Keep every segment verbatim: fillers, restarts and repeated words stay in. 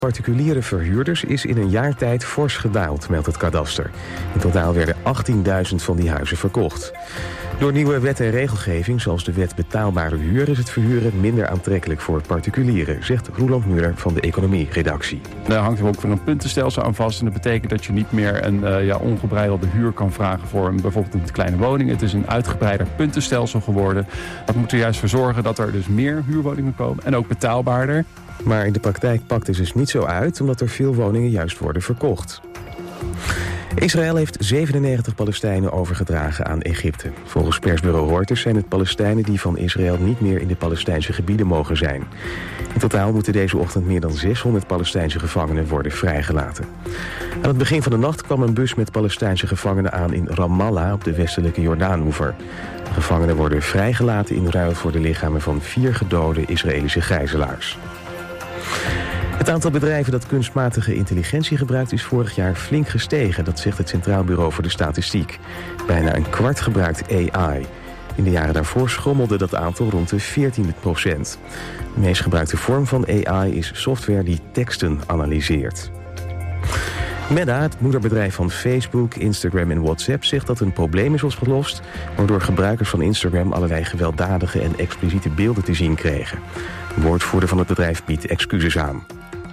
Particuliere verhuurders is in een jaar tijd fors gedaald, meldt het kadaster. In totaal werden achttienduizend van die huizen verkocht. Door nieuwe wet en regelgeving, zoals de wet betaalbare huur, is het verhuren minder aantrekkelijk voor particulieren, zegt Roeland Muller van de economie-redactie. Daar hangt er ook weer een puntenstelsel aan vast. En dat betekent dat je niet meer een uh, ja, ongebreidelde huur kan vragen voor een, bijvoorbeeld een kleine woning. Het is een uitgebreider puntenstelsel geworden. Dat moet er juist voor zorgen dat er dus meer huurwoningen komen en ook betaalbaarder. Maar in de praktijk pakt het dus niet zo uit, omdat er veel woningen juist worden verkocht. Israël heeft zevenennegentig Palestijnen overgedragen aan Egypte. Volgens persbureau Reuters zijn het Palestijnen die van Israël niet meer in de Palestijnse gebieden mogen zijn. In totaal moeten deze ochtend meer dan zeshonderd Palestijnse gevangenen worden vrijgelaten. Aan het begin van de nacht kwam een bus met Palestijnse gevangenen aan in Ramallah op de westelijke Jordaanoever. De gevangenen worden vrijgelaten in ruil voor de lichamen van vier gedode Israëlische gijzelaars. Het aantal bedrijven dat kunstmatige intelligentie gebruikt is vorig jaar flink gestegen. Dat zegt het Centraal Bureau voor de Statistiek. Bijna een kwart gebruikt A I. In de jaren daarvoor schommelde dat aantal rond de veertien procent. De meest gebruikte vorm van A I is software die teksten analyseert. Meta, het moederbedrijf van Facebook, Instagram en WhatsApp, zegt dat een probleem is opgelost, waardoor gebruikers van Instagram allerlei gewelddadige en expliciete beelden te zien kregen. De woordvoerder van het bedrijf biedt excuses aan.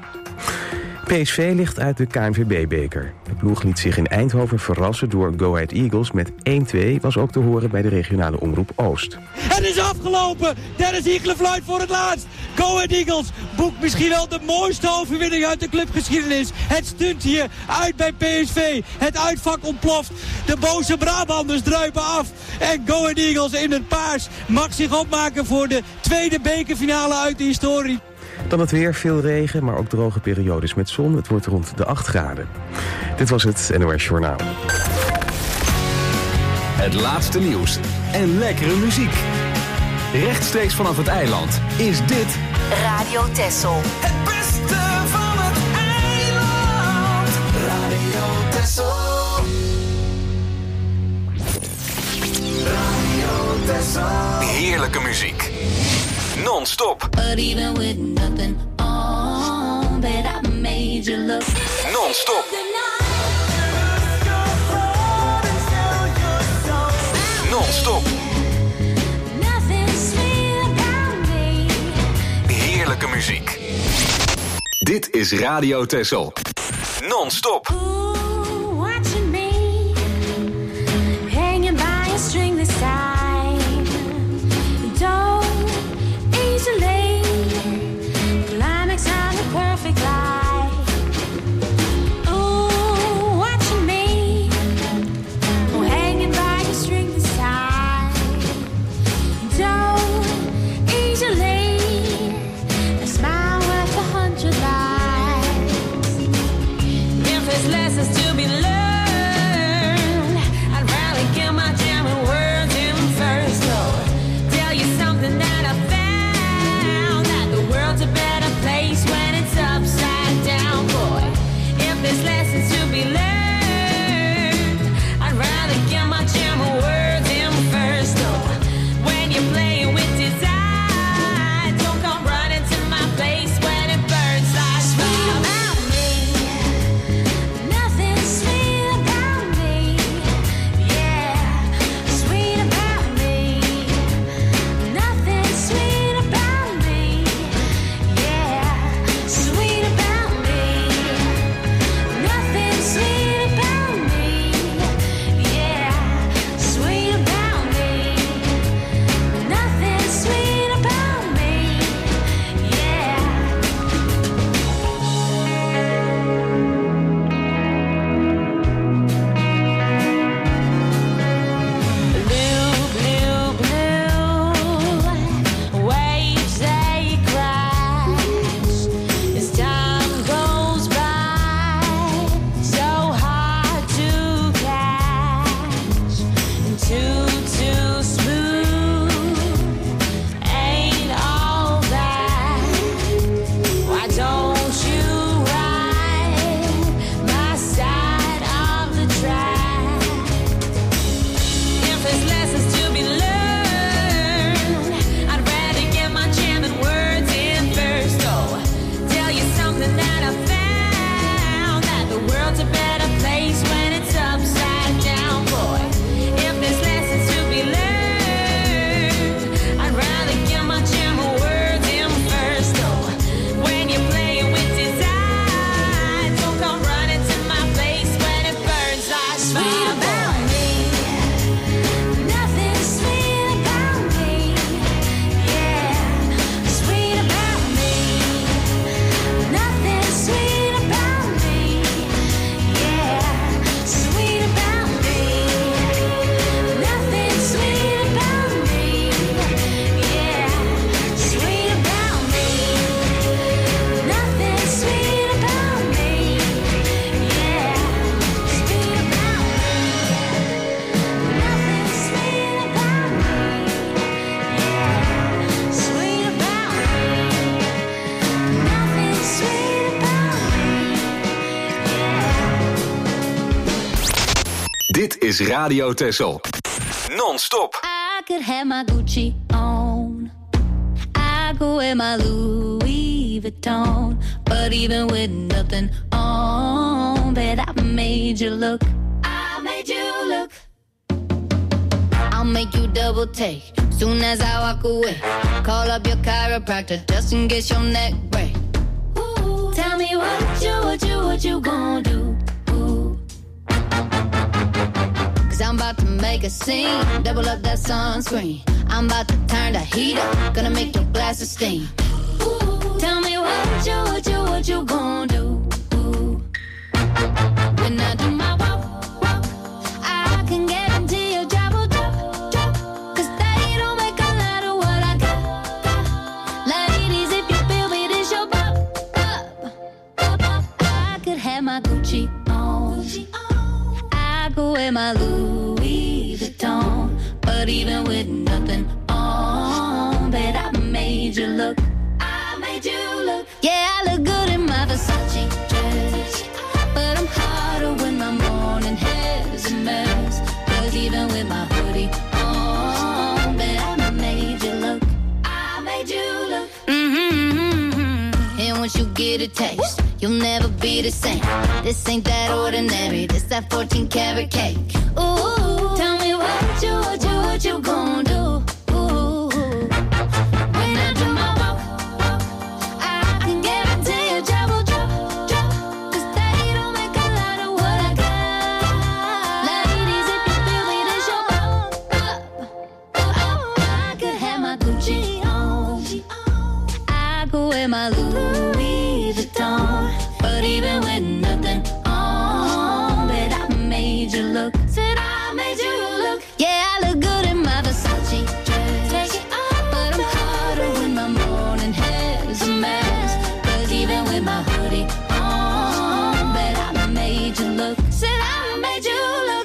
P S V ligt uit de K N V B-beker. De ploeg liet zich in Eindhoven verrassen door Go Ahead Eagles met één twee... was ook te horen bij de regionale omroep Oost. Het is afgelopen! Dennis Hiegler fluit voor het laatst. Go Ahead Eagles boekt misschien wel de mooiste overwinning uit de clubgeschiedenis. Het stunt hier uit bij P S V. Het uitvak ontploft. De boze Brabanders druipen af. En Go Ahead Eagles in het paars mag zich opmaken voor de tweede bekerfinale uit de historie. Dan het weer, veel regen, maar ook droge periodes met zon. Het wordt rond de acht graden. Dit was het N O S Journaal. Het laatste nieuws en lekkere muziek. Rechtstreeks vanaf het eiland is dit Radio Texel. Het beste van het eiland. Radio Texel. Radio Texel. Heerlijke muziek. Non-stop. But even with nothing on, bet I made you look. Non-stop. Non-stop. Heerlijke muziek. Dit is Radio Texel. Non-stop. Ooh, watching me, hanging by a string this time. Don't easily climax on the perfect life. Ooh, watching me, hanging by a string this time. Don't easily smile worth a hundred lives. If there's lessons to Dit is Radio Texel. Non-stop. I could have my Gucci on. I go wear my Louis Vuitton. But even with nothing on, bet I made you look. I made you look. I'll make you double take soon as I walk away. Call up your chiropractor just in case your neck break. Ooh, tell me what you, what you, what you gonna do? Ooh. Cause I'm about to make a scene. Double up that sunscreen. I'm about to turn the heat up. Gonna make your glasses steam. Ooh, tell me what you, what you, what you gonna do? Ooh. When I do my walk, walk, I can guarantee your job will drop, drop. Cause they don't make a lot of what I got, got. Ladies, if you feel me, this your bop, bop, bop, bop. I could have my Gucci on. I could wear my Louis Vuitton. But even with nothing on, bet I made you look. I made you look. Yeah, I look good in my Versace dress. But I'm hotter when my morning hair's a mess. Cause even with my hoodie on, bet I made you look. I made you look. Mm-hmm. And once you get a taste, you'll never be the same. This ain't that ordinary. This that fourteen karat cake. Ooh, tell me what you, what you, what you gon' do? Ooh, when I do my walk, walk, I can guarantee your job will drop, drop. Cause they don't make a lot of what I got. Ladies, if you feel me, this your bop, bop, bop. I could have my Gucci on. I could wear my Louis Vuitton. But even with nothing on, bet I made you look. Said I made you look. Yeah, I look good in my Versace dress. Take it off, but I'm hotter when my morning hair's a mess. Cause even with my hoodie on, bet I made you look. Said I made you look.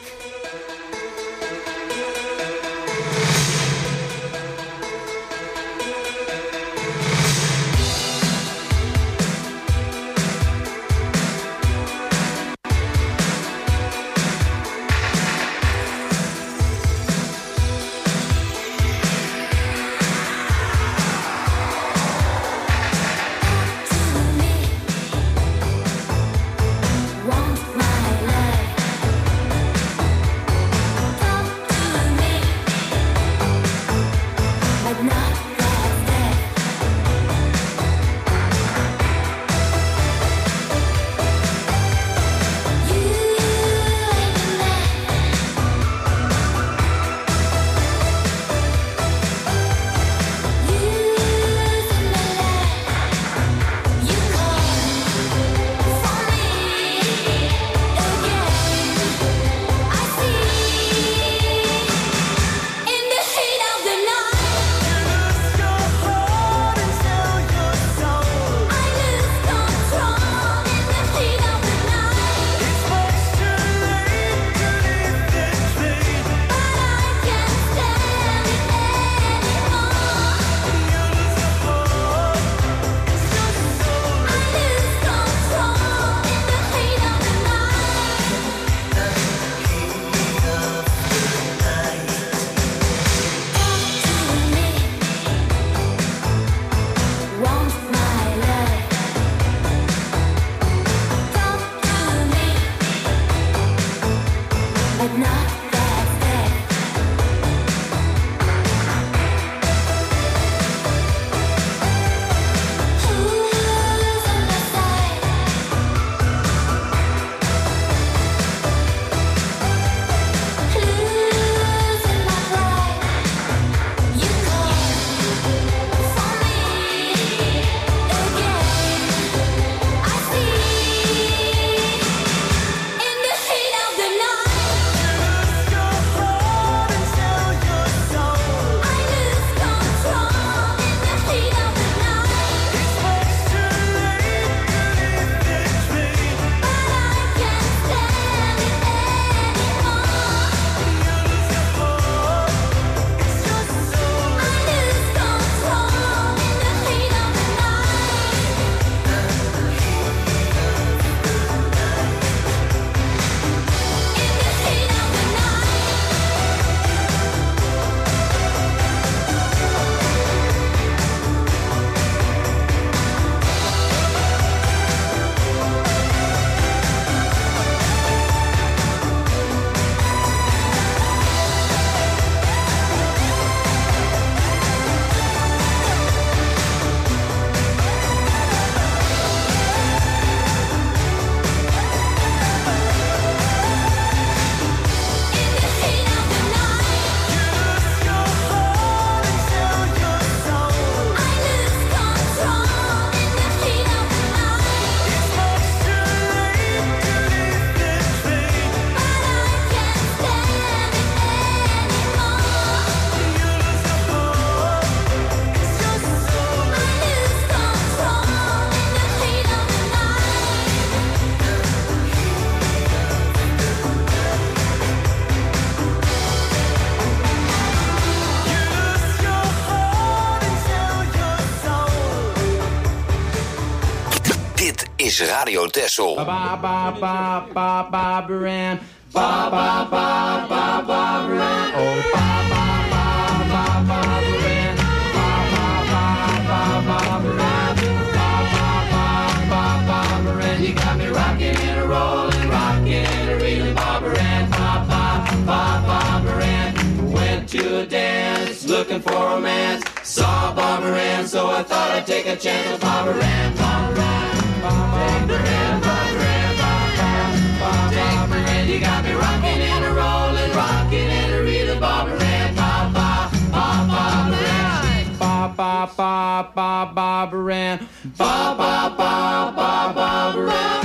is Radio Texel. Ba ba ba ba ba ba Baran. Ba ba ba ba ba Baran. Oh ba ba ba ba ba Baran. Ba ba ba ba ba Baran. Ba ba ba ba ba Baran. You got me rocking and a rolling, rocking and a reeling, Bob Baran. Ba ba ba ba Baran. Went to a dance, looking for romance. Saw Bob Baran, so I thought I'd take a chance with Bob Baran. Bob Baran, Bob Baran, Bob Baran, Bob Baran. You got me rocking and a rolling, rocking and a reeling, Bob Baran. Bob Bob Bob Bob Baran. Bob Bob Bob Bob Bob Baran. Bob Bob Bob Bob Bob Baran.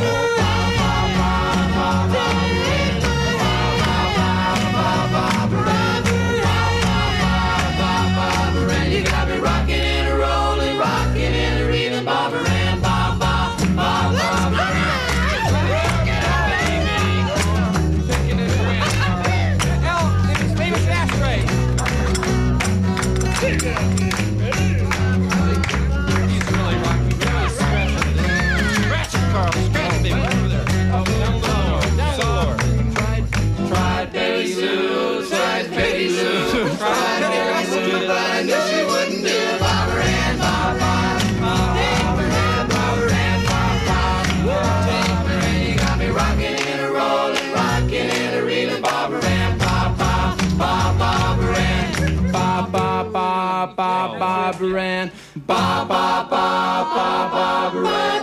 You got me rocking and a rolling, rocking and a reeling, Bob Baran, Bob Bob Bob Bob Baran. Tried Betty Lou, tried Betty Lou, tried Betty Lou, but I knew she wouldn't do it. Bob Baran, Bob Bob, Bob Baran, Bob Baran, Bob Bob, Bob Baran. You got me rocking and a rolling, rocking and a reeling, Bob Baran, Bob Bob, Bob Bob Baran, Bob Bob Bob Bob Bob Baran, Bob Bob Bob Bob Bob Baran.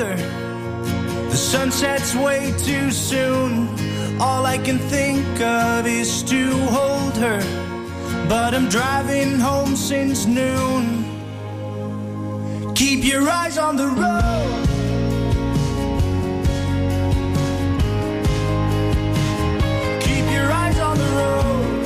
older, the sun sets way too soon. All I can think of is to hold her, but I'm driving home since noon. Keep your eyes on the road. Keep your eyes on the road.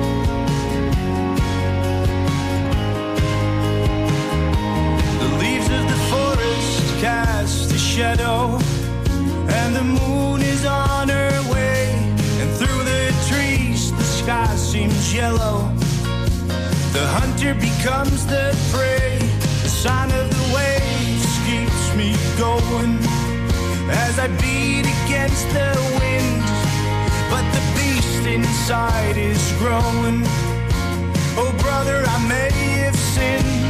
The leaves of the forest cast a shadow, and the moon is on her way. And through the trees the sky seems yellow. The hunter becomes the prey. The sound of the waves keeps me going as I beat against the wind. But the beast inside is growing. Oh brother, I may have sinned.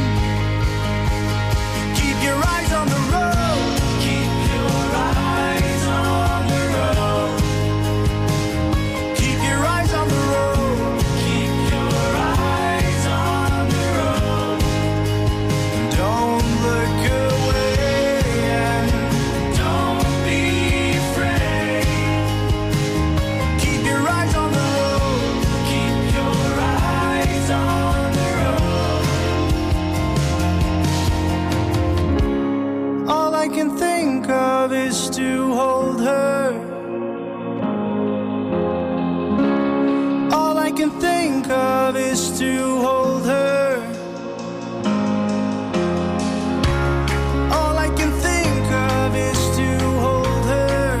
Keep your eyes on the road. Keep your eyes on the road. Keep your eyes on the road. Keep your eyes on the road. Don't look away and don't be afraid. Keep your eyes on the road. Keep your eyes on the road. All I can think of is to hold her. All I can think of is to hold her. All I can think of is to hold her.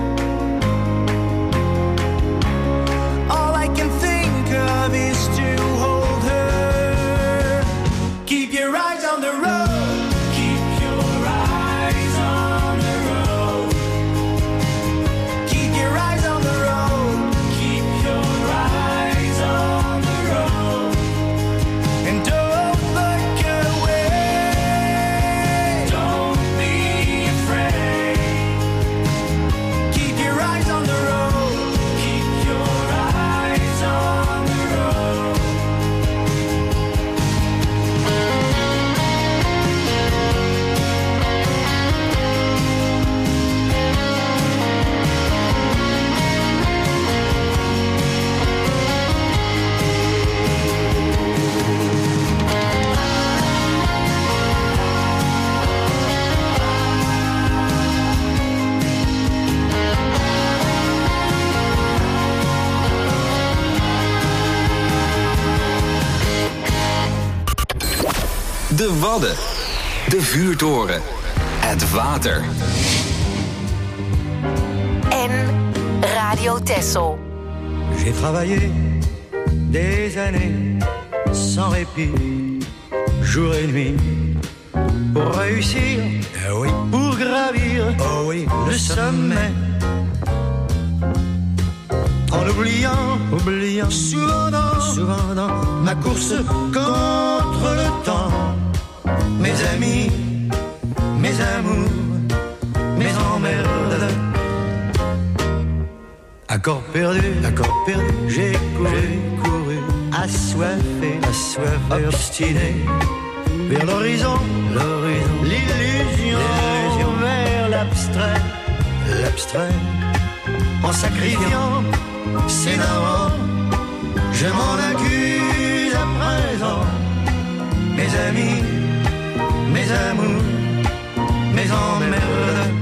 All I can think of is to hold her. Keep your eyes on the road. Keep your eyes on the road. Keep your eyes on the road. Keep your eyes on the road. And don't look away. Don't be afraid. Keep your eyes on the road. Keep your eyes on the road. De Wadden. De vuurtoren. Het water. En Radio Texel. J'ai travaillé des années sans répit, jour et nuit, pour réussir, eh oui, pour gravir, oh oui, le sommet. En oubliant, oubliant, souvent dans, souvent dans ma course contre le temps. Mes amis, mes amours, mes emmerdes. Accord perdu, accord perdu, j'ai couru, couru, assoiffé, assoiffé, obstiné, vers l'horizon, l'horizon, l'illusion, l'illusion, vers l'abstrait, l'abstrait, en sacrifiant, s'énervant, je m'en accuse à présent, mes amis, mes amours, mes emmerdes.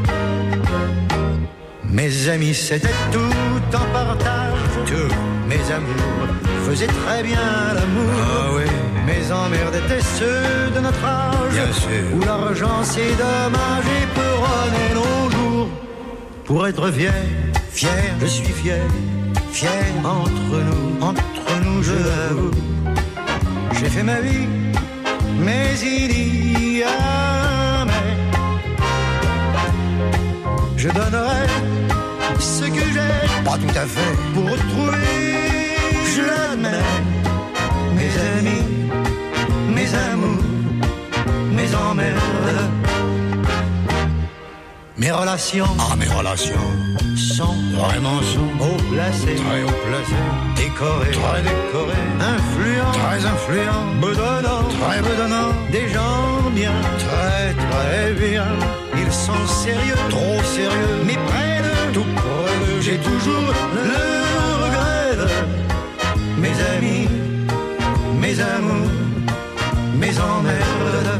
Mes amis, c'était tout en partage, tout. Mes amours faisaient très bien l'amour. Ah oui. Mes emmerdes étaient ceux de notre âge, bien sûr, où l'argent c'est dommage et peut runner nos jours. Pour être fier, fier, je suis fier, fier entre nous, entre nous, je l'avoue. J'ai fait ma vie, mais il y a mais. Je donnerai ce que j'ai, pas tout à fait, pour retrouver, je l'admets, mes amis, mes amours, mes emmerdes. Mes relations, ah mes relations, sont vraiment sont haut placées, très haut placées, décorées, très décorées, influents, très influents, bedonnants, très bedonnants, des gens bien, très très bien. Ils sont sérieux, trop sérieux, mais près de tout près d'eux, j'ai toujours le regret de mes amis, mes amours, mes emmerdes.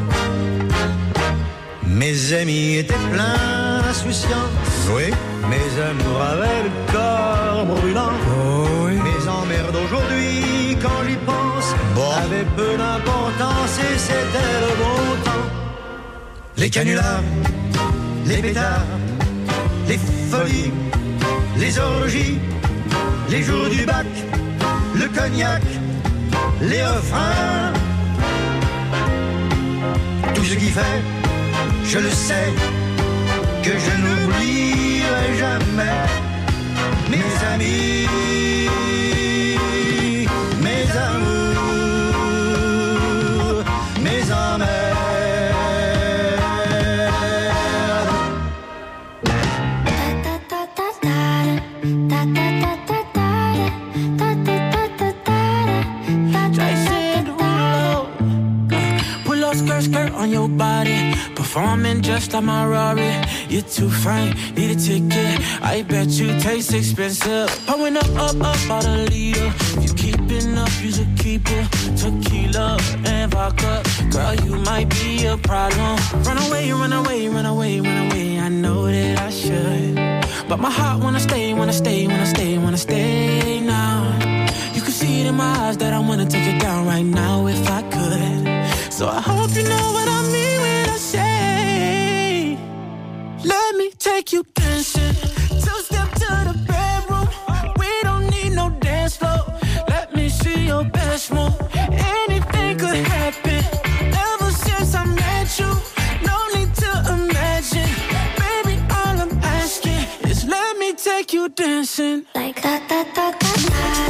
Mes amis étaient pleins d'insouciance, oui. Mes amours avaient le corps brûlant, oh, oui. Mes emmerdes aujourd'hui, quand j'y pense, bon. Avaient peu d'importance et c'était le bon temps. Les canulars, les pétards, les folies, les orgies, les jours du bac, le cognac, les refrains. Tout ce qui fait, je le sais, que je n'oublierai jamais mes amis, mes amours, mes emmerdes. Skirt on your body, performing just like my Rari. You're too fine, need a ticket. I bet you taste expensive. Pouring up, up, up, about a liter. If you keeping up, you should keep it. Tequila and vodka, girl, you might be a problem. Run away, run away, run away, run away. I know that I should, but my heart wanna stay, wanna stay, wanna stay, wanna stay now. You can see it in my eyes that I wanna take it down right now if I could. So I hope you know what I mean when I say, let me take you dancing. Two-step to the bedroom. We don't need no dance floor. Let me see your best move. Anything could happen. Ever since I met you, no need to imagine. Baby, all I'm asking is let me take you dancing. Like da da da da da.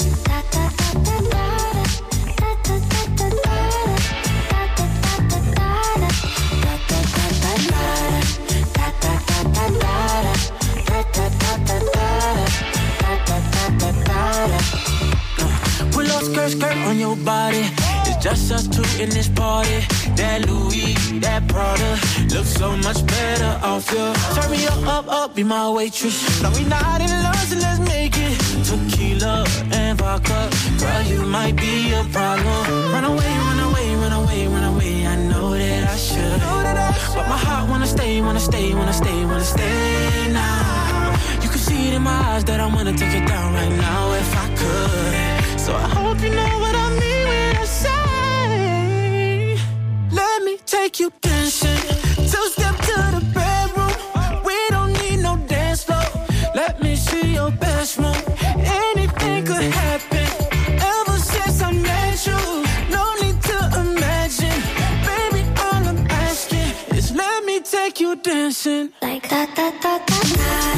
Skirt, skirt on your body. It's just us two in this party. That Louis, that Prada looks so much better off you. Turn me up, up, up, be my waitress. No, we not in love, so let's make it. Tequila and vodka, girl, you might be a problem. Run away, run away, run away, run away. I know that I should, but my heart wanna stay, wanna stay, wanna stay, wanna stay now. You can see it in my eyes that I wanna take it down right now if I could. So I hope you know what I mean when I say, let me take you dancing. Two-step to the bedroom. We don't need no dance floor. Let me see your best move. Anything could happen. Ever since I met you, no need to imagine. Baby, all I'm asking is let me take you dancing. Like da da da da da.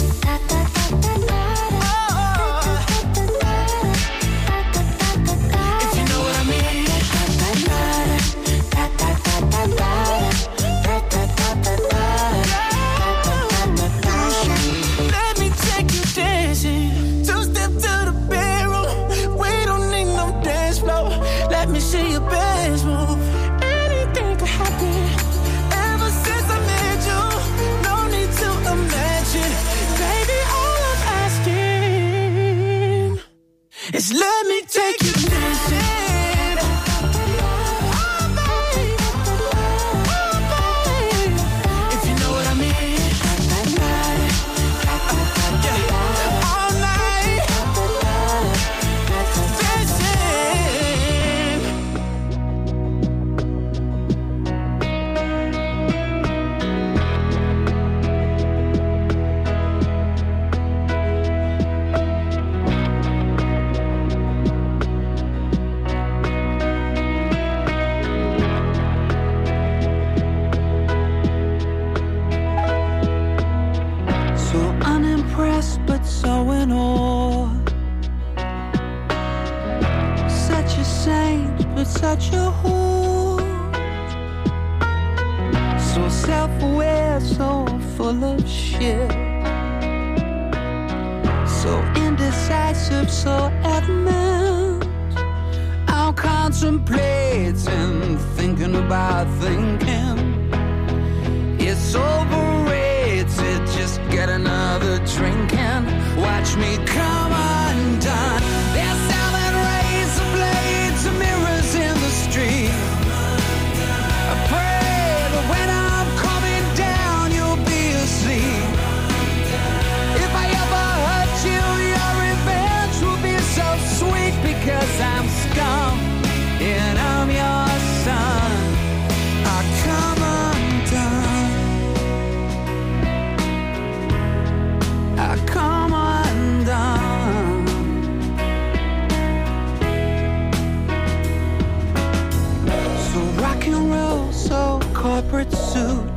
It's let me take you dancing. Such a whore, so self-aware, so full of shit, so indecisive, so adamant. I'm contemplating, thinking about thinking. It's it's overrated. Just get another drink and watch me come undone. They're selling razor blades and mirrors in the street. I pray that when I'm coming down, you'll be asleep. If I ever hurt you, your revenge will be so sweet, because I'm scum and I'm your son. I come undone. I come undone. So rock and roll, so corporate suit,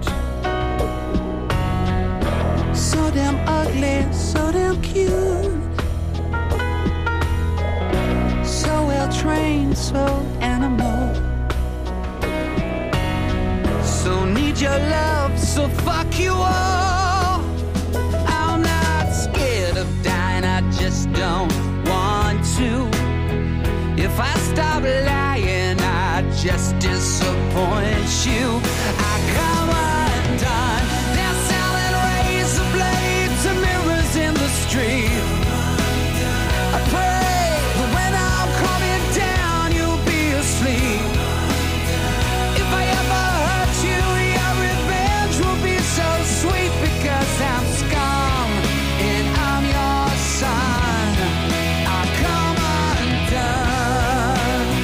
so damn ugly, so damn cute, so well trained, so animal. So need your love, so fuck you all. I'm not scared of dying, I just don't want to. If I stop lying, I just disappoint you. I come undone. They're selling razor blades and mirrors in the street. I pray that when I'm coming down, you'll be asleep. If I ever hurt you, your revenge will be so sweet, because I'm scum and I'm your son. I come undone.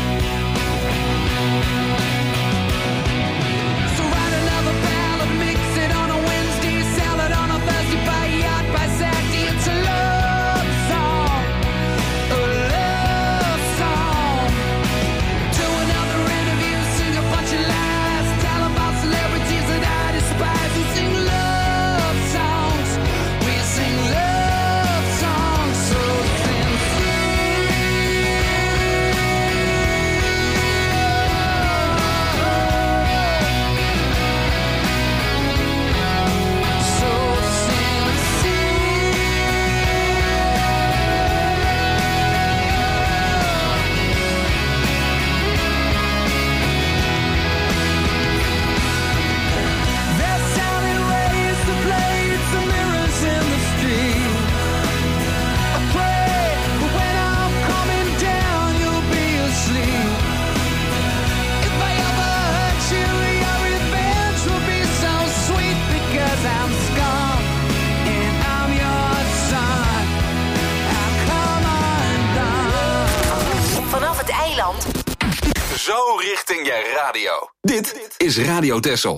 So write another ballad, mix it on a Wednesday, sell it on a Thursday, buy a yacht by Saturday. It's a love song, a love song. Do another interview, sing a bunch of lies, tell about celebrities that I despise. We sing love songs, we sing love songs so sincere, so sincere. They're selling razor blades and mirrors in the street. I pray that when I'm coming down, you'll be asleep. If I ever hurt you, your revenge will be so sweet, because I'm scum and I'm your son. I come undone. Vanaf het eiland. Zo richting je radio. Dit is Radio Texel.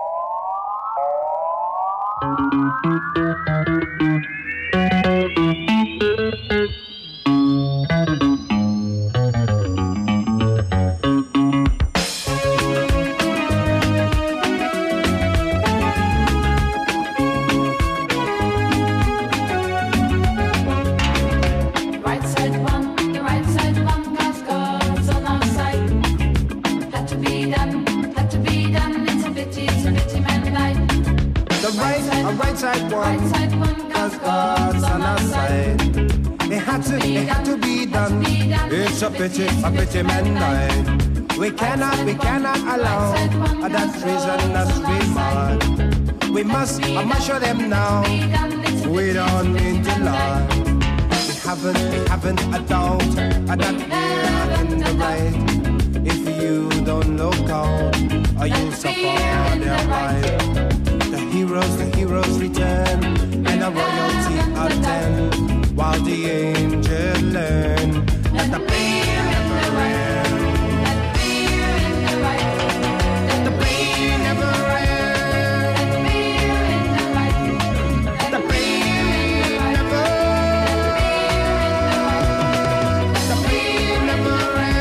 Right side one, the right side one, 'cause God's on our side. Had to be done, had to be done. It's a pity, it's a pity, man died. The right, a right side Right one, side one, 'cause God's on our side. it had to, it had to be done. It's a pity, a pity man died. We cannot, we cannot allow that treasonous remark. We must, I must show them now. We don't mean to lie. We haven't, we haven't a doubt that we're in the right. If you don't look out, or you suffer their right. The heroes, the heroes return, and the royalty attend, while the angels learn that the pain never ends. The pain never ends. The pain never ends. The pain never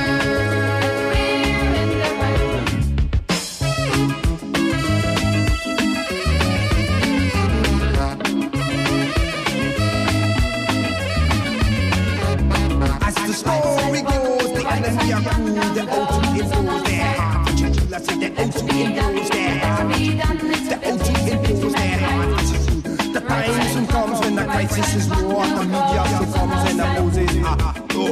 As the story goes, the enemy are cool, the O two impose their heart. I say the O two impose their heart. The O two impose their heart. The time soon comes when the crisis is war. The media soon comes and opposes it. Oh.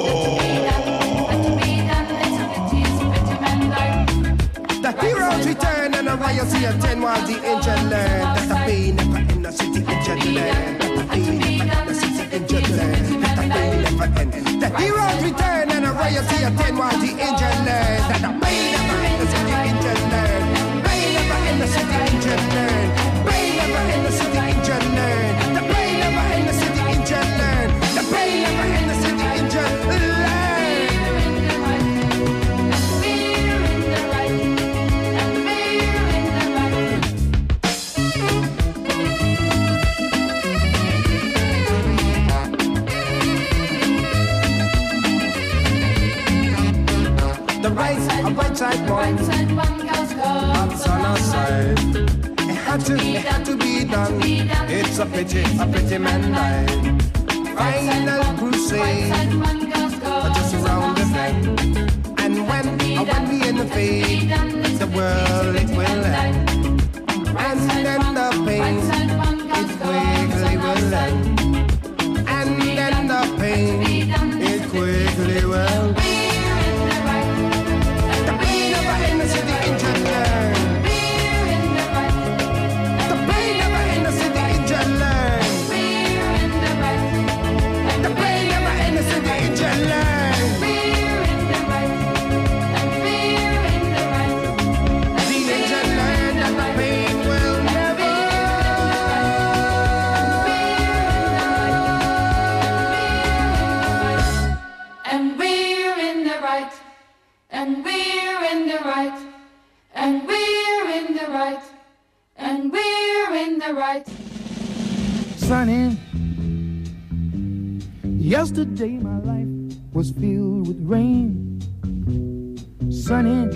The heroes return and the you see a ten while the engine learn that the pain never end, the city engine learn that the pain never end, the city engine learn that the pain never end. The heroes return and a you see a ten while the engine learn that the pain never end, the city engine learn. Pain never end, the city engine learn. Pain never end, the city engine learn. The pain never end, the city engine learn. The pain never end, the city engine learn. The right side, a right side one, that's on our side. It had to, it had to be done. It's a pity, a pity man died. Final crusade, just around the bend. And when, when we in the fade, the world it will end. And then the pain, it quickly will end. And then the pain, it quickly will end. In the city engine learn. The pain never in the city engine learn. The pain never in the city engine learn. The engine learn that the pain will never. And we're in the right. And we're in the right, and we're in the right, and we're in the right. Sunny, yesterday my life was filled with rain. Sunny,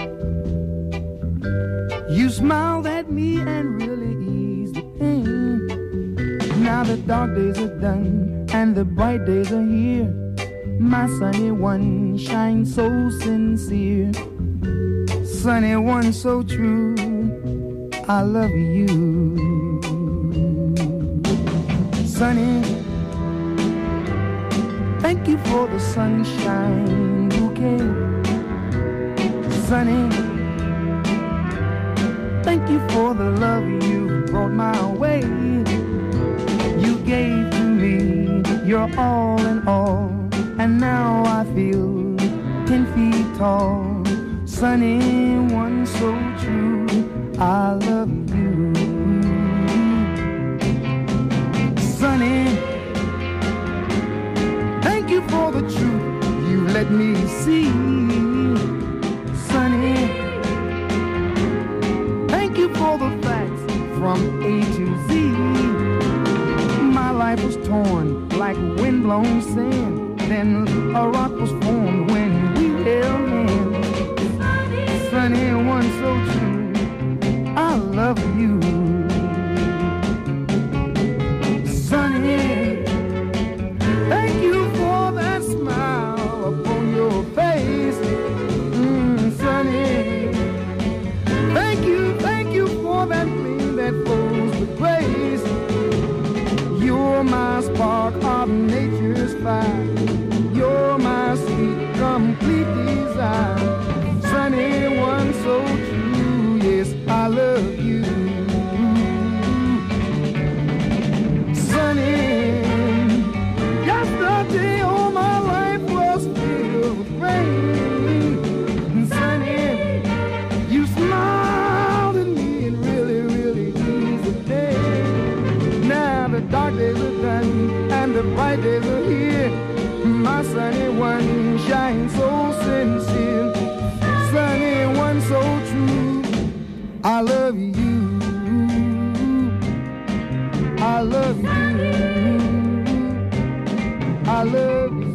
you smiled at me and really eased the pain. Now the dark days are done and the bright days are here. My sunny one shines so sincere, sunny one so true, I love you. Sunny, thank you for the sunshine bouquet. Sunny, thank you for the love you brought my way. You gave to me your all in all, and now I feel ten feet tall. Sunny one so true, I love you. Sunny, thank you for the truth you let me see. Sunny, thank you for the facts from A to Z. My life was torn like windblown sand, then a rock was formed when we held hands. Sunny one so true, I love you. Sunny, thank you for that smile upon your face. Mm, Sunny, thank you, thank you for that gleam that flows with grace. You're my spark of nature's fire. You're my sweet, complete desire. Sunny one so true, yes, I love you. Sunny, yesterday all my life was filled with rain. Sunny, you smiled at me and really, really eased the day. Now the dark days are done and the bright days are here. My sunny one shines so sincere, sunny one so true, I love you, I love you, I love you.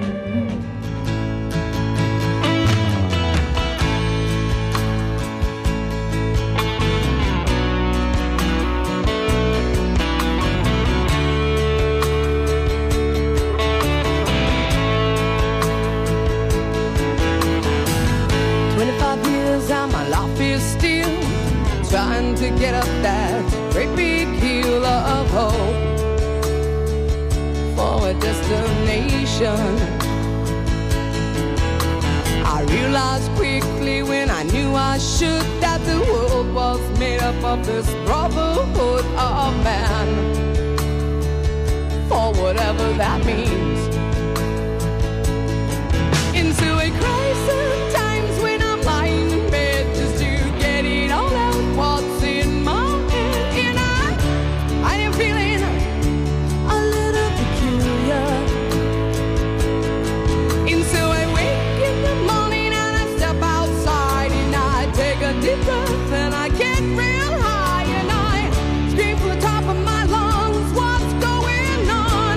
Trying to get up that great big hill of hope for a destination. I I realized quickly when I knew I should that the world was made up of this brotherhood of man, for whatever that means. Into a crisis, times when I'm lying in bed just to get it all out what's in my head. And I, I am feeling a little peculiar. And so I wake in the morning and I step outside and I take a deep breath and I get real high and I scream from the top of my lungs, what's going on?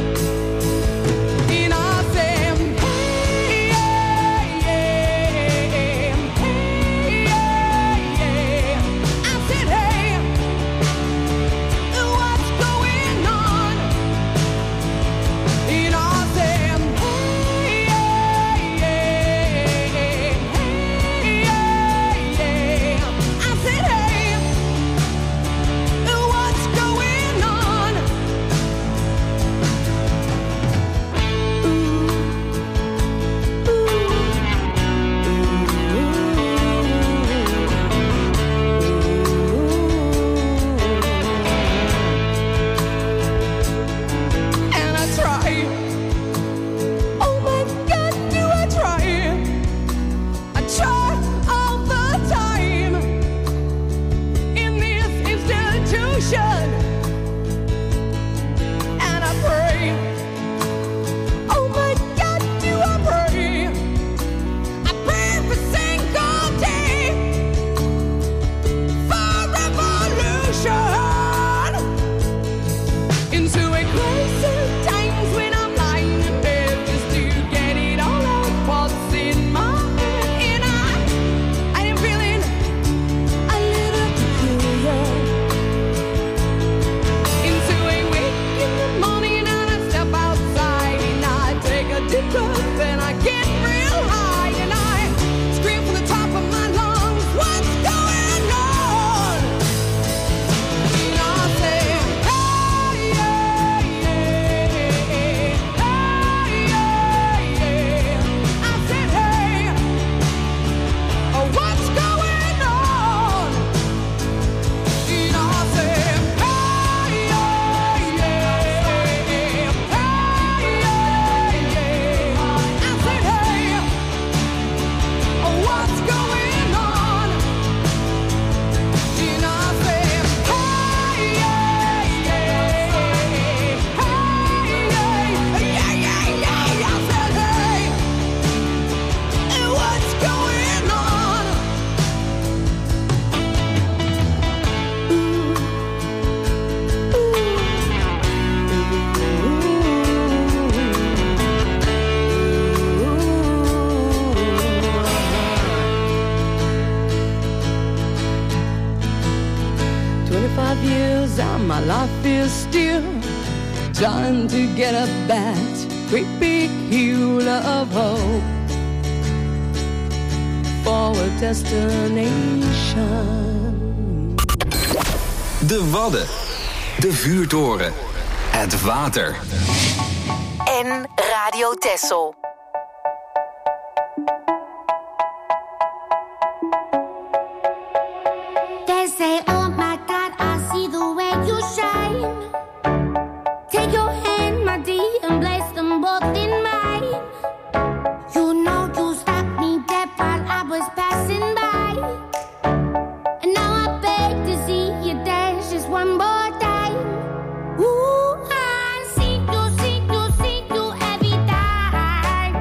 And I say, hey, yeah, yeah, hey, yeah, yeah. I said, hey, what's going on? And I say, hey, yeah, yeah, hey, yeah, yeah. I said, hey, what's going on? And I try. Oh my God, do I try? I try all the time in this institution, and I pray. Oh my God, do I pray? I pray every single day for revolution. Into a crisis, times when I'm lying in bed just to get it all out what's in my head. And I, I am feeling a little peculiar. Into a wake in the morning and I step outside and I take a deep breath and I get real high and I scream from the top of my lungs, what's going on? And I say, hey, yeah, yeah, hey, yeah, yeah. I said, hey, oh, what's going on? And I said, hey, yeah, yeah, hey, yeah, yeah. I said, hey, oh, what's going on? And I said, hey, yeah, yeah, hey, yeah, yeah, yeah. I said, hey, what's going on? Twenty-five years and my life is still trying to get up that great big hill of hope for a destination. De Wadden. De vuurtoren. Het water. En Radio Texel. They say, oh my God, I see the way you shine. Take your hand, my dear, and place them both in mine. You know you stopped me dead while I was passing by. And now I beg to see you dance just one more time. Ooh, I see you, see you, see you every time.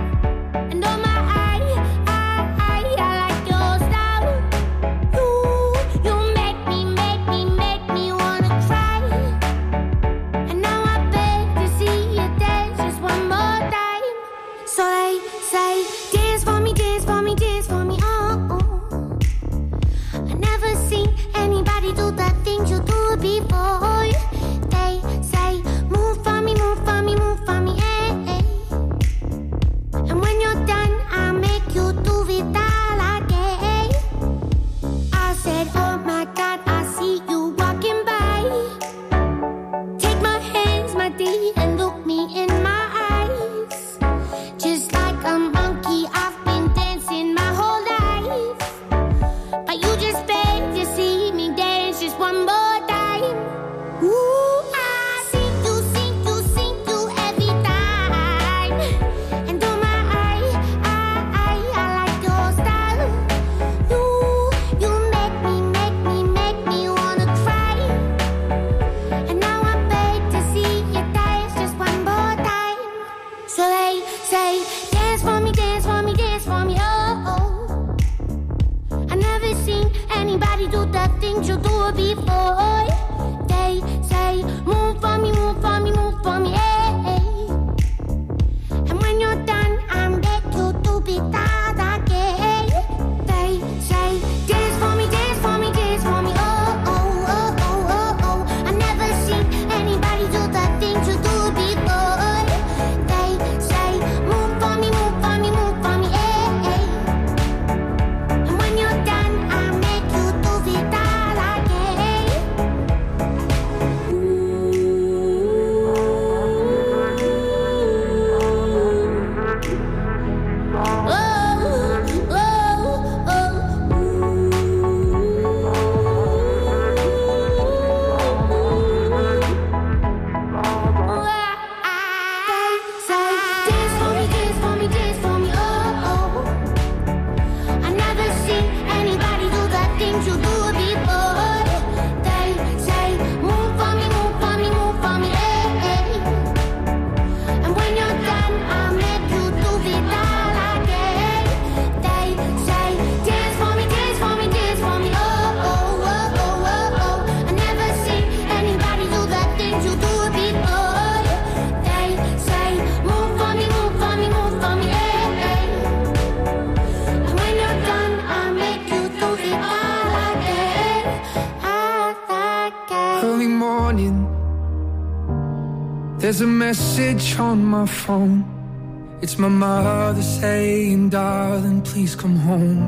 There's a message on my phone. It's my mother saying, darling, please come home.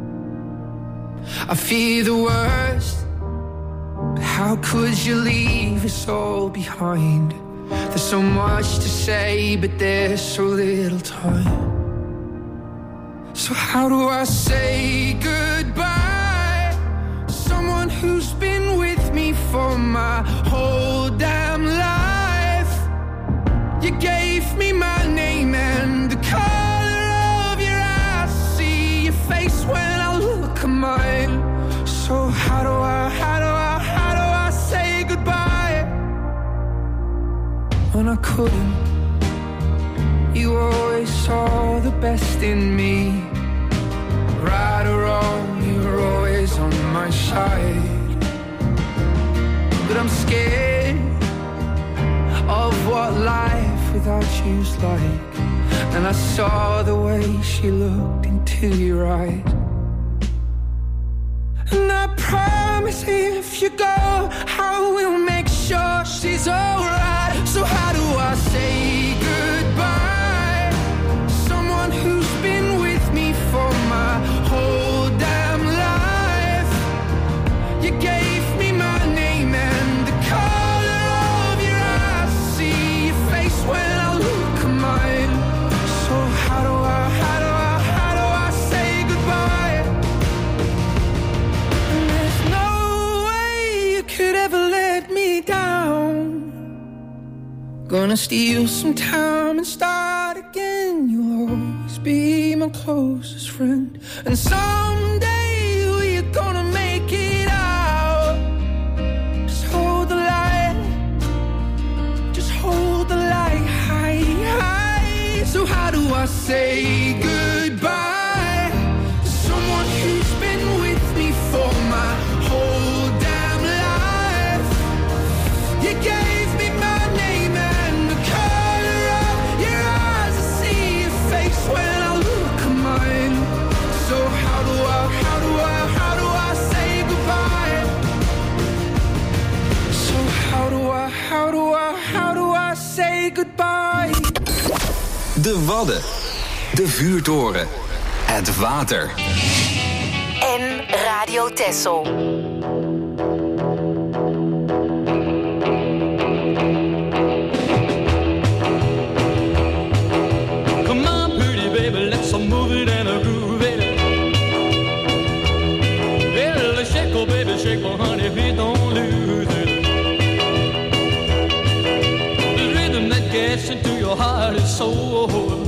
I fear the worst, but how could you leave us all behind? There's so much to say, but there's so little time. So how do I say goodbye to someone who's been with me for my whole damn life? You gave me my name and the color of your eyes. See your face when I look at mine. So how do I, how do I, how do I say goodbye when I couldn't? You always saw the best in me. Right or wrong, you were always on my side. But I'm scared of what life without you's like. And I saw the way she looked into your eyes. And I promise if you go, I will make sure she's alright. So how do I say goodbye to someone who's been with me for my whole damn life? You gave me my name and the color of your eyes. See your face when I look at mine. So how do I, how do I, how do I say goodbye? And there's no way you could ever let me down. Gonna steal some time and start again. You'll always be my closest friend. And someday we're gonna make it out. Just hold the light. Just hold the light high, high. So how do I say goodbye to someone who's been with me for my whole damn life? You gave me my name and the color of your eyes. I see your face when I look at mine. So how do I, how do I, how do I say goodbye? So how do I, how do I, how do I say goodbye? De Wadden, de vuurtoren, het water. En Radio Texel. Come on, pretty baby, let's move it and a groove it. Well, shake, oh baby, shake, oh honey, please don't lose it. The rhythm that gets into your heart is so.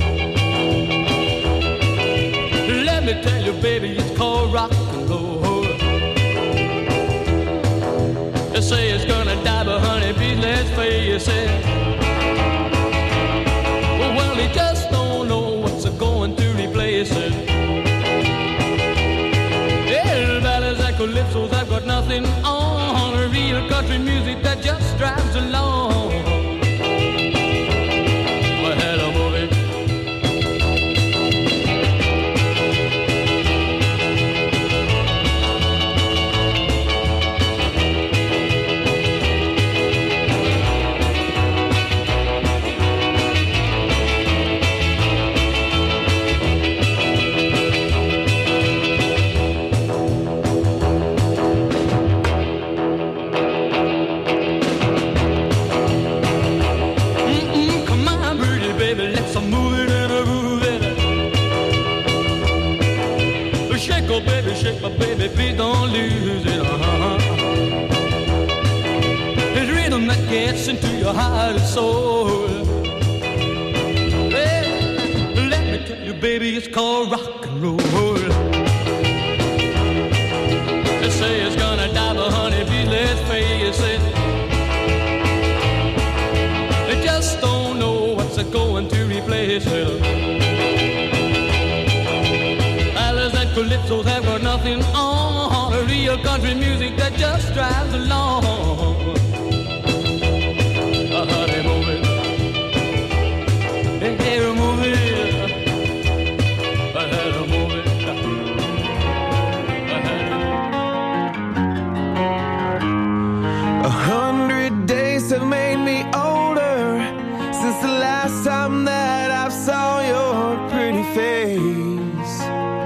Let me tell you, baby, it's called rock and roll. They say it's gonna die, but honey, please let's face it. Well, they just don't know what's going to replace it. Yeah, ballads and calypsos, I've got nothing on. Real country music that just drives along. Well, hello, movie. Shake my baby, please don't lose it. Uh-huh. It's rhythm that gets into your heart and soul. Well, let me tell you, baby, it's called rock and roll. They say it's gonna die, but honey, please let's face it. They just don't know what's going to replace it. Calypsos have got nothing on. A real country music that just drives along. Uh, honey, move it. Hey, hey, move it. Uh, honey, move it. Uh, A hundred days have made me older. the last time that I saw your pretty face.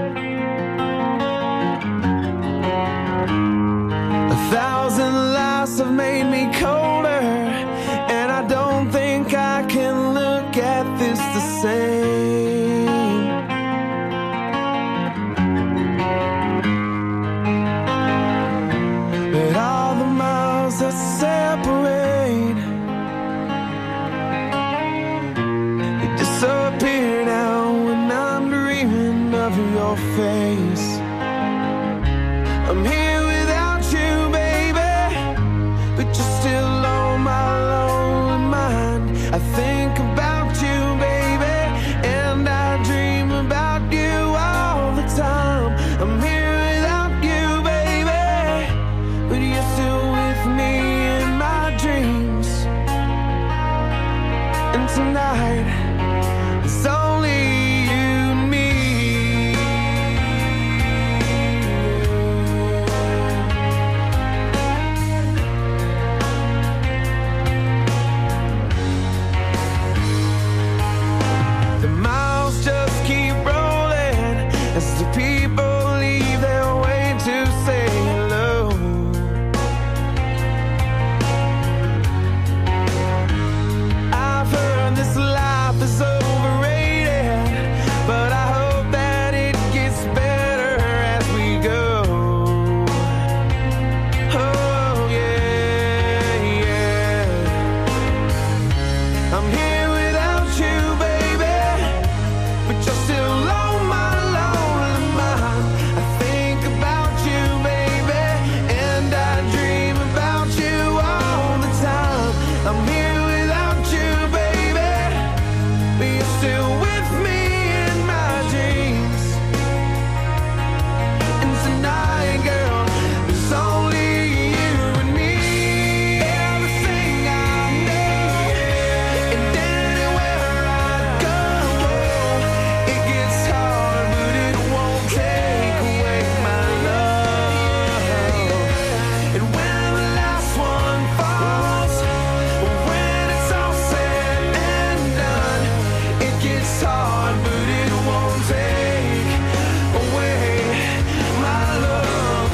A thousand lies have made me colder, and I don't think I can look at this the same. But all the miles that separate, they disappear now when I'm dreaming of your face. I'm here without you, baby, but you're still on my lonely mind. I think about you, baby, and I dream about you all the time. I'm here without you, baby, but you're still with me in my dreams. And tonight, it's only you and me. The miles just keep rolling as the people leave their way to say hello. I've heard this life is overrated, but I hope that it gets better as we go. Oh yeah, yeah. I'm here without you, baby, but you're still on my lonely mind. I think about you, baby, and I dream about you all the time. I'm here without you, baby, but you're still with me in my dreams. And tonight, girl, it's only you and me. Everything I know, and anywhere I go, it gets hard, but it won't take away my love. And when the last one falls, when it's all said and done, it gets hard, but it won't take away my love.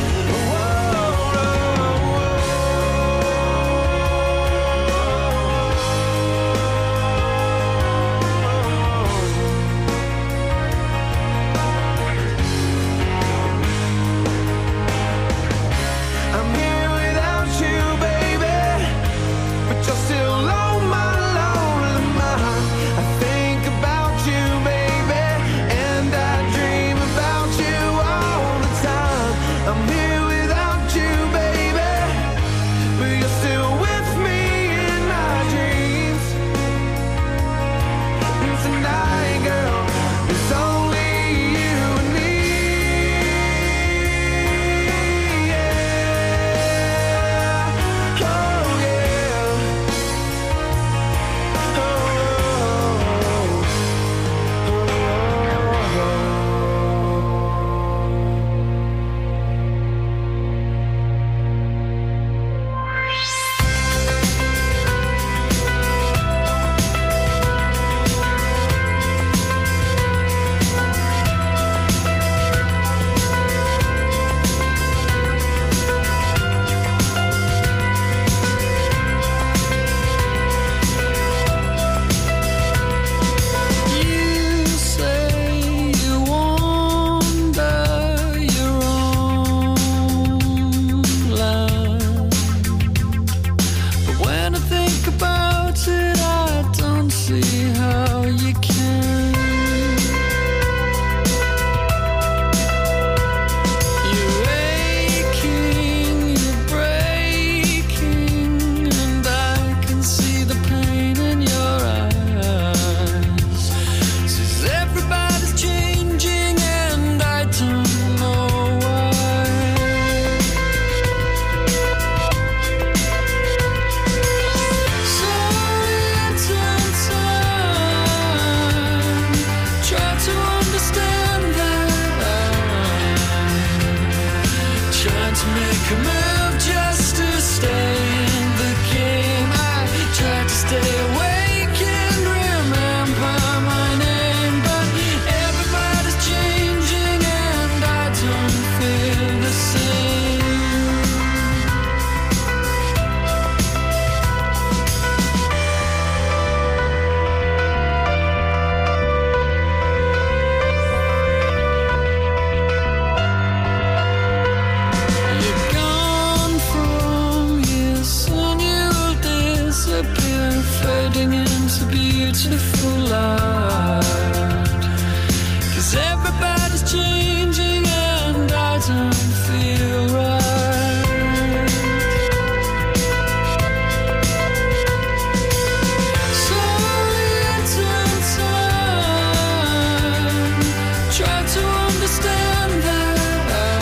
I'm here without you, baby, but you're still on my lonely mind. I think about you, baby, and I dream about you all the time. I'm here without you, baby, but you're still with me in my dreams. And tonight, girl, it's only you and me. Yeah. Oh yeah. You say you wander your own land, but when I think about it, I don't see how you can. You're aching, you're breaking, and I can see the pain in your eyes. Says everybody's changing, and I don't know why. So little time, try to understand that I'm trying to make a move just to stay in the game. I tried to stay awake beautiful light. 'Cause everybody's changing and I don't feel right. So little time, try to understand that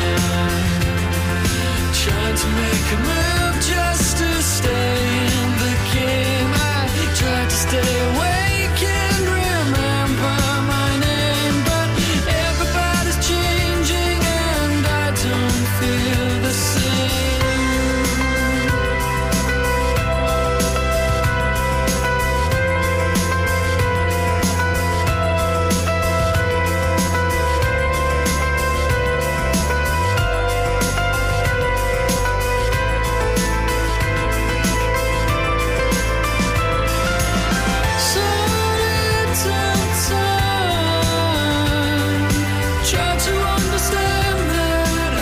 I'm trying to make a move just to stay in the game. I try to stay awake and remember my name, but everybody's changing and I don't feel the same. So little time, try to understand that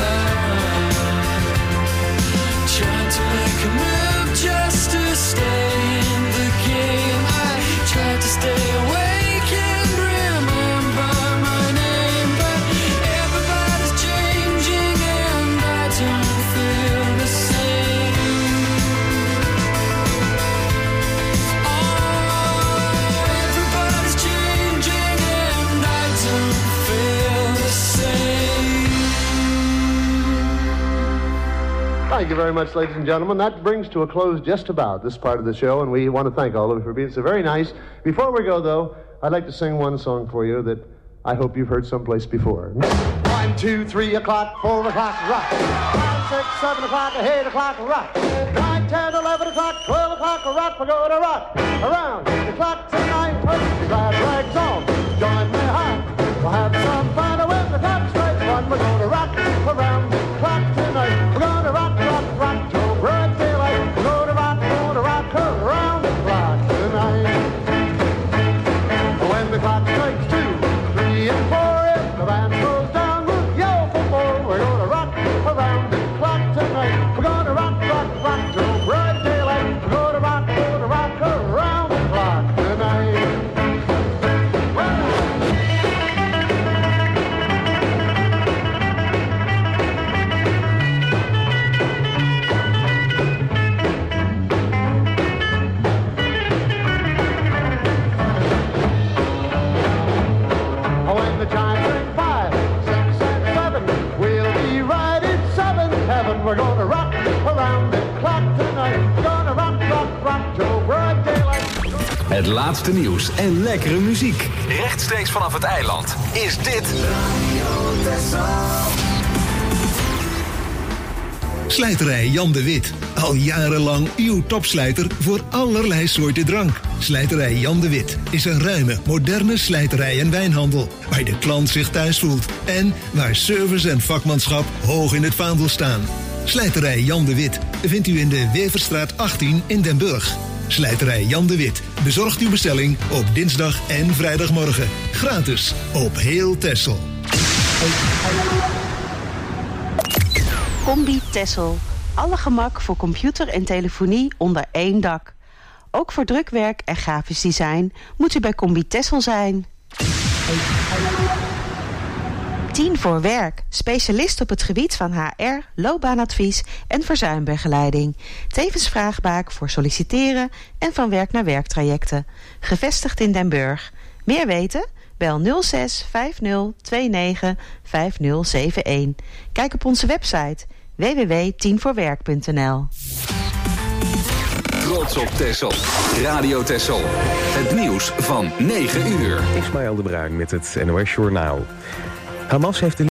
I'm trying to make a move just to stay in the game. I try to stay awake and remember my name, but everybody's changing and I don't feel the same. Everybody's changing and I don't feel the same. Thank you very much, ladies and gentlemen. That brings to a close just about this part of the show, and we want to thank all of you for being so very nice. Before we go, though, I'd like to sing one song for you that I hope you've heard someplace before. One, two, three o'clock, four o'clock, rock. Five, six, seven o'clock, eight o'clock, rock. Nine, ten, eleven o'clock, twelve o'clock, rock. We're going to rock around the clock tonight. Put your glad rags on, join me high. We'll have some fun when the clock strikes one. We're going to rock around the clock tonight. We're going to rock, rock, rock till broad daylight. We're going to rock, going to rock around the clock tonight. When the clock strikes two, three, and four, if the band goes down, we'll yell for more. We're going to rock around the clock tonight. We're going to rock, rock, rock till broad daylight. We're going to rock, going to rock around the clock tonight. When the chimes ring five, six, and seven, we'll be right in seventh heaven. We're gonna rock around the clock tonight. We're gonna rock, rock, rock till broad daylight. Het laatste nieuws en lekkere muziek. Rechtstreeks vanaf het eiland is dit Slijterij Jan de Wit. Al jarenlang uw topslijter voor allerlei soorten drank. Slijterij Jan de Wit is een ruime, moderne slijterij en wijnhandel. Waar de klant zich thuis voelt. En waar service en vakmanschap hoog in het vaandel staan. Slijterij Jan de Wit vindt u in de Weverstraat achttien in Den Burg. Slijterij Jan de Wit bezorgt uw bestelling op dinsdag en vrijdagmorgen. Gratis op heel Texel. Combi Texel. Alle gemak voor computer en telefonie onder één dak. Ook voor drukwerk en grafisch design moet u bij Combi Texel zijn. Tien voor werk. Specialist op het gebied van H R, loopbaanadvies en verzuimbegeleiding. Tevens vraagbaak voor solliciteren en van werk naar werktrajecten. Gevestigd in Den Burg. Meer weten? Bel nul zes vijf nul twee negen vijf nul zeven een. Kijk op onze website w w w punt tien voor werk punt n l. Trots op Texel. Radio Texel. Het nieuws van negen uur. Ismaël de Bruin met het N O S Journaal. Hamas heeft de